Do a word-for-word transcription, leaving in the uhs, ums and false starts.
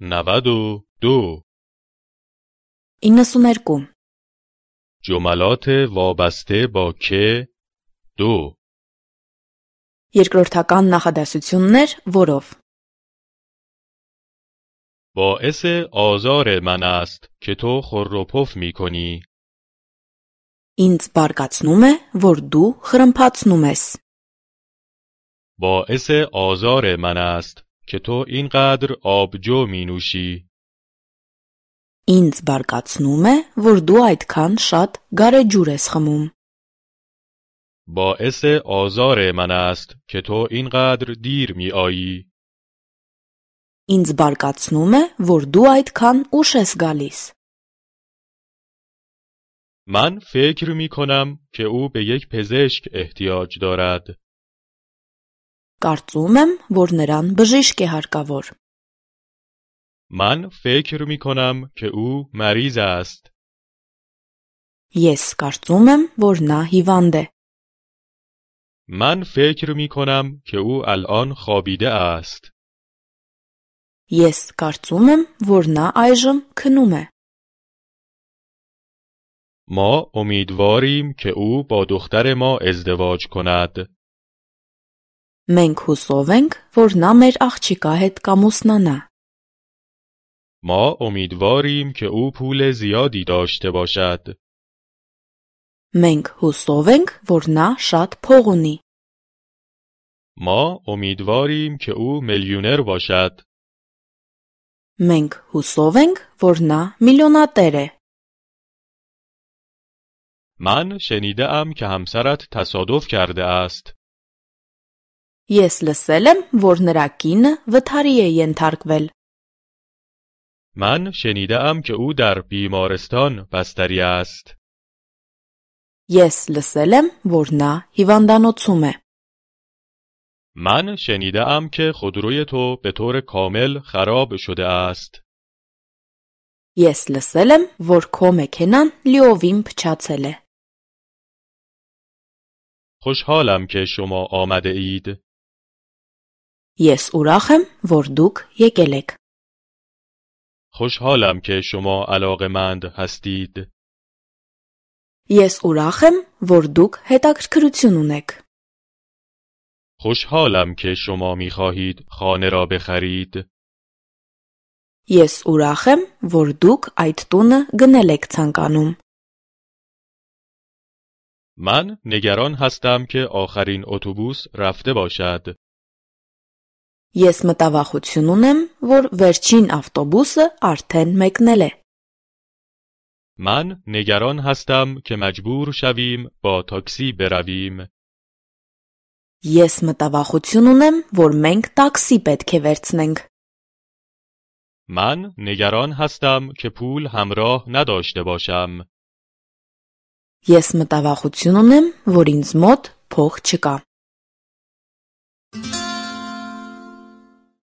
نود و دو. իննսուներկու جملات وابسته با که دو. երկրորդական նախադասություններ, որով باعث آزار من است که تو خر و پف می کنی. ինձ բարկացնում է, որ դու խրմփացնում ես. باعث آزار من است که تو اینقدر آبجو می نوشی. ինձ բարկացնում է, որ դու այդքան շատ գարեջուր ես խմում. باعث آزار من است که تو اینقدر دیر می آیی. ինձ բարկացնում է, որ դու այդքան ուշ ես գալիս. من فکر می کنم که او به یک پزشک احتیاج دارد. Կարծում եմ, որ նրան բժիշկ է հարկավոր. من فکر می کنم که او مریض است. Ես կարծում եմ, որ նա հիվանդ է. من فکر می کنم که او الان خوابیده است. Ես կարծում եմ, որ նա այժմ քնում է. ما امیدواریم که او با دختر ما ازدواج کند. Մենք հուսով ենք, որ նա մեր աղջիկա հետ կամուսնանա. ما امیدواریم که او پول زیادی داشته باشد. Մենք հուսով ենք, որ նա շատ փող ունի. ما امیدواریم که او میلیونر باشد. Մենք հուսով ենք, որ նա միլիոնատեր է. من شنیده ام که همسرت تصادف کرده است. Ես լսել եմ, որ նրա կինը վթարի է ենթարկվել. من شنیده ام که او در بیمارستان بستری است. Ես լսել եմ, որ նա հիվանդանոցում է. من شنیده ام که خودروی تو به طور کامل خراب شده است. Ես լսել եմ, որ քո մեքենան լիովին փչացել է. خوشحالم که شما آمده اید. Ես ուրախ եմ, որ դուք եկել եք. خوشحالم که شما علاقمند هستید. Ես ուրախ եմ, որ դուք հետաքրքրություն ունեք. خوشحالم که شما می خواهید خانه را بخرید. Ես ուրախ եմ, որ դուք այդ տունը գնել եք ցանկանում. من نگران هستم که آخرین اتوبوس رفته باشد. Ես մտավախություն ունեմ, որ վերջին ավտոբուսը արդեն մեկնել է. من نگران هستم که مجبور شویم با تاکسی برویم. Ես մտավախություն ունեմ, որ մենք տաքսի պետք է վերցնենք. من نگران هستم که پول همراه نداشته باشم. Ես մտավախություն ունեմ, որ ինձ մոտ փող չկա.